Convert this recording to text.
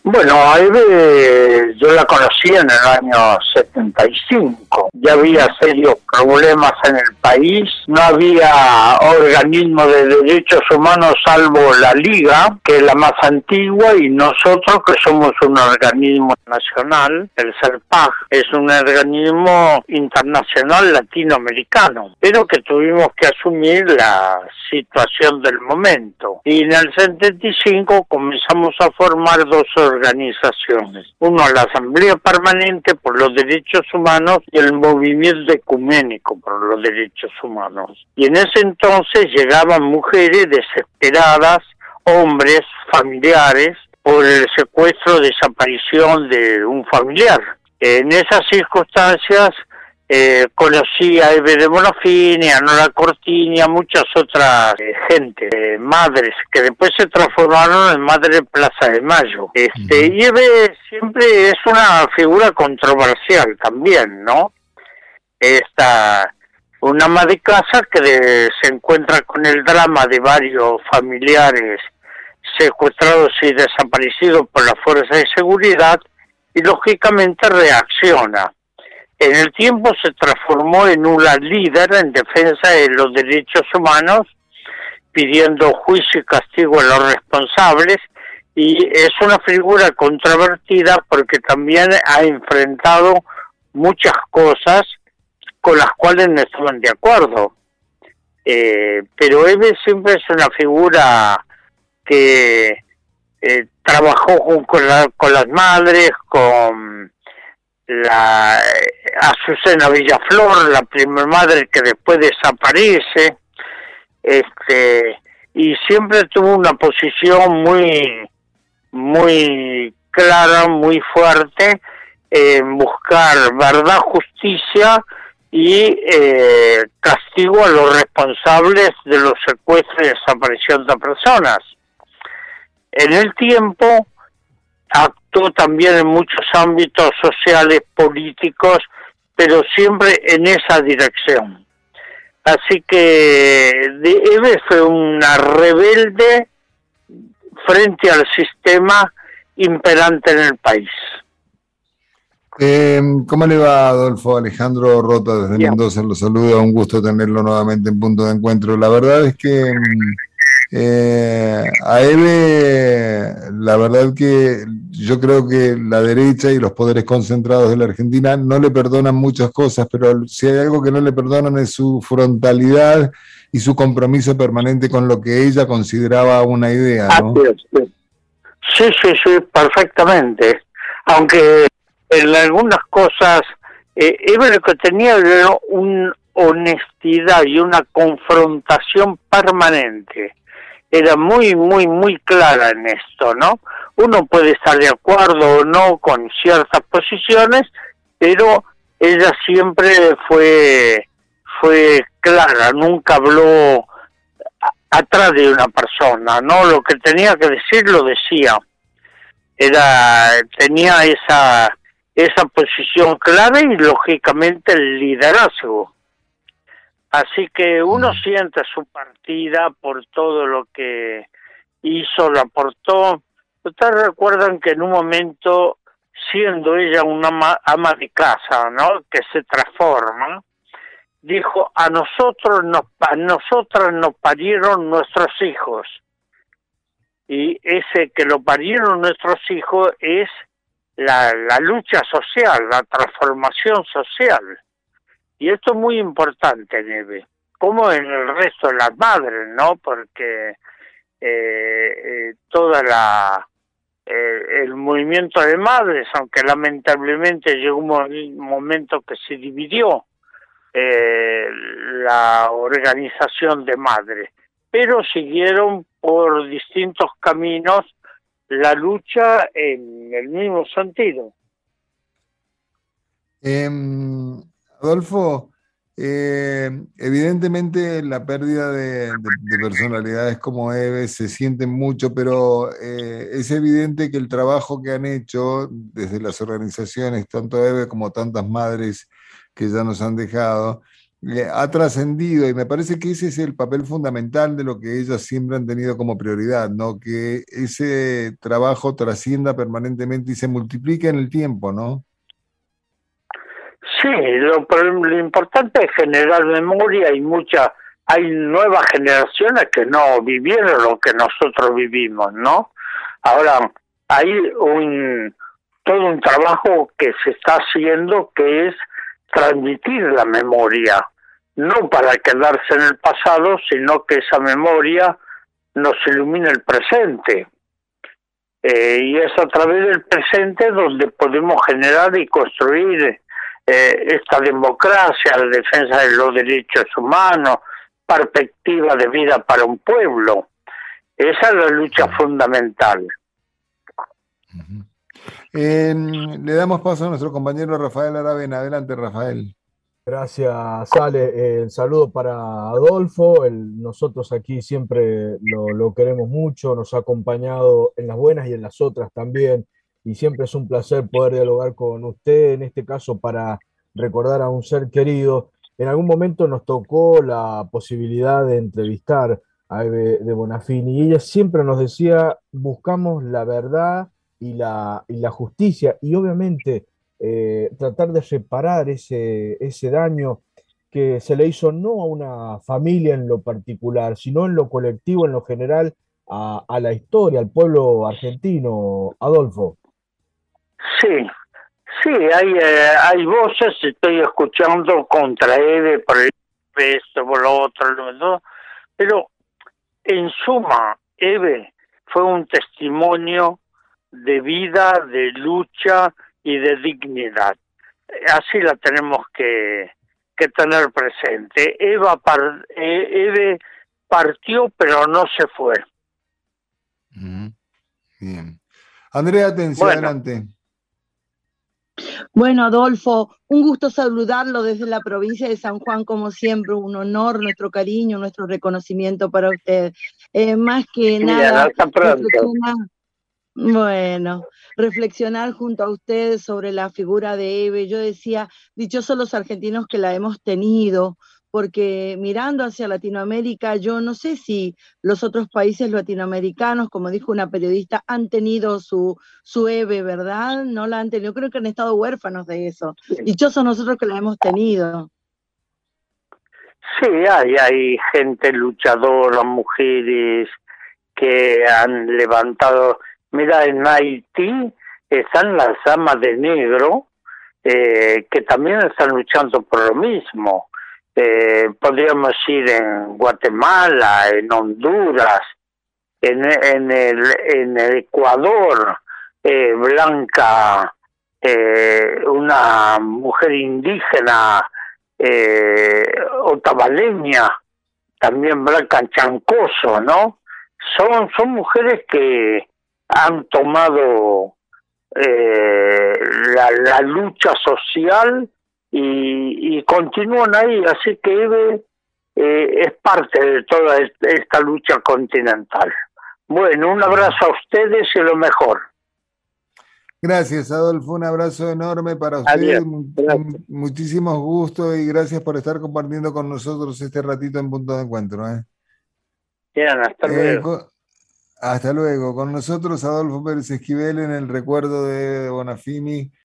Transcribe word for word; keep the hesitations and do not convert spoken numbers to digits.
Bueno, a Eve yo la conocí en el año setenta y cinco. Ya había serios problemas en el país, no había organismo de derechos humanos salvo la Liga, que es la más antigua, y nosotros que somos un organismo nacional, el CERPAG, es un organismo internacional latinoamericano, pero que tuvimos que asumir la situación del momento. Y en el setenta y cinco comenzamos a formar dos organizaciones. Uno, la Asamblea Permanente por los Derechos Humanos y el Movimiento Ecuménico por los Derechos Humanos. Y en ese entonces llegaban mujeres desesperadas, hombres, familiares, por el secuestro o desaparición de un familiar. En esas circunstancias eh, conocí a Eve de Bonafini, a Nora Cortini, a muchas otras eh, gente, eh, madres, que después se transformaron en Madre Plaza de Mayo. Este, uh-huh. Y Eve siempre es una figura controversial también, ¿no? Esta, una ama de casa que de, se encuentra con el drama de varios familiares secuestrados y desaparecidos por la fuerza de seguridad y lógicamente reacciona. En el tiempo se transformó en una líder en defensa de los derechos humanos, pidiendo juicio y castigo a los responsables, y es una figura controvertida porque también ha enfrentado muchas cosas con las cuales no estaban de acuerdo. Eh, pero Eve siempre es una figura que eh, trabajó con, con, la, con las madres, con la Azucena Villaflor, la primer madre que después desaparece, este, y siempre tuvo una posición muy, muy clara, muy fuerte en buscar verdad, justicia y eh, castigo a los responsables de los secuestros y desaparición de personas. En el tiempo actuó también en muchos ámbitos sociales, políticos, pero siempre en esa dirección. Así que Eve fue una rebelde frente al sistema imperante en el país. Eh, ¿Cómo le va, Adolfo? Alejandro Rota desde Bien. Mendoza, lo saluda, un gusto tenerlo nuevamente en Punto de Encuentro. La verdad es que eh, a Eve, la verdad que yo creo que la derecha y los poderes concentrados de la Argentina no le perdonan muchas cosas, pero si hay algo que no le perdonan es su frontalidad y su compromiso permanente con lo que ella consideraba una idea, ¿no? Sí, sí, sí, perfectamente. Aunque en algunas cosas, eh, Eve lo que tenía era una honestidad y una confrontación permanente. Era muy, muy, muy clara en esto, ¿no? Uno puede estar de acuerdo o no con ciertas posiciones, pero ella siempre fue, fue clara, nunca habló atrás de una persona, ¿no? Lo que tenía que decir lo decía. Era, tenía esa esa posición clave y lógicamente el liderazgo. Así que uno siente su partida por todo lo que hizo, lo aportó. Ustedes recuerdan que en un momento, siendo ella una ama, ama de casa, ¿no?, que se transforma, dijo: a nosotros nos, a nosotras nos parieron nuestros hijos. Y ese que lo parieron nuestros hijos es La, la lucha social, la transformación social. Y esto es muy importante en Eve, como en el resto de las madres, ¿no? Porque eh, eh, toda la eh, el movimiento de madres, aunque lamentablemente llegó un momento que se dividió eh, la organización de madres, pero siguieron por distintos caminos la lucha en el mismo sentido. Eh, Adolfo, eh, evidentemente la pérdida de, de, de personalidades como Eve se siente mucho, pero eh, es evidente que el trabajo que han hecho desde las organizaciones, tanto Eve como tantas madres que ya nos han dejado, eh, ha trascendido y me parece que ese es el papel fundamental de lo que ellas siempre han tenido como prioridad, ¿no? Que ese trabajo trascienda permanentemente y se multiplique en el tiempo, ¿no? Sí, lo, pero lo importante es generar memoria y mucha, hay nuevas generaciones que no vivieron lo que nosotros vivimos, ¿no? Ahora, hay un todo un trabajo que se está haciendo que es transmitir la memoria, no para quedarse en el pasado, sino que esa memoria nos ilumine el presente. Eh, y es a través del presente donde podemos generar y construir eh, esta democracia, la defensa de los derechos humanos, perspectiva de vida para un pueblo. Esa es la lucha fundamental. Uh-huh. Eh, le damos paso a nuestro compañero Rafael Aravena. Adelante, Rafael. Gracias, Ale. Eh, el saludo para Adolfo. El, nosotros aquí siempre lo, lo queremos mucho, nos ha acompañado en las buenas y en las otras también. Y siempre es un placer poder dialogar con usted, en este caso para recordar a un ser querido. En algún momento nos tocó la posibilidad de entrevistar a Eve de Bonafini y ella siempre nos decía, buscamos la verdad y la, y la justicia. Y obviamente eh, tratar de reparar ese, ese daño que se le hizo no a una familia en lo particular, sino en lo colectivo, en lo general, a, a la historia, al pueblo argentino, Adolfo. Sí, sí, hay, eh, hay voces, estoy escuchando contra Eve por esto, por lo otro, ¿no? Pero en suma, Eve fue un testimonio de vida, de lucha y de dignidad. Así la tenemos que, que tener presente. Eva par, eh, Eve partió, pero no se fue. Bien. Andrea, atención, bueno. adelante. Bueno, Adolfo, un gusto saludarlo desde la provincia de San Juan, como siempre, un honor, nuestro cariño, nuestro reconocimiento para usted. Eh, más que Bien, nada, hasta pronto. reflexionar, bueno, reflexionar junto a ustedes sobre la figura de Eve. Yo decía, dichosos los argentinos que la hemos tenido, porque mirando hacia Latinoamérica, yo no sé si los otros países latinoamericanos, como dijo una periodista, han tenido su, su Eve, ¿verdad? No la han tenido, creo que han estado huérfanos de eso. Sí. Dichosos nosotros que la hemos tenido. Sí, hay, hay gente luchadora, mujeres que han levantado. Mira, en Haití están las damas de negro, eh, que también están luchando por lo mismo. Eh, podríamos ir en Guatemala, en Honduras, en, en, el, en el Ecuador, eh, Blanca, eh, una mujer indígena, eh, otavaleña, también Blanca Chancoso, ¿no? Son, son mujeres que han tomado eh, la, la lucha social y, y continúan ahí, así que Eve eh, es parte de toda esta lucha continental. Bueno, un abrazo a ustedes y lo mejor. Gracias, Adolfo, un abrazo enorme para usted, muchísimos gustos y gracias por estar compartiendo con nosotros este ratito en Punto de Encuentro. ¿eh? Bien, hasta luego. Eh, con, hasta luego. Con nosotros Adolfo Pérez Esquivel en el recuerdo de Bonafini.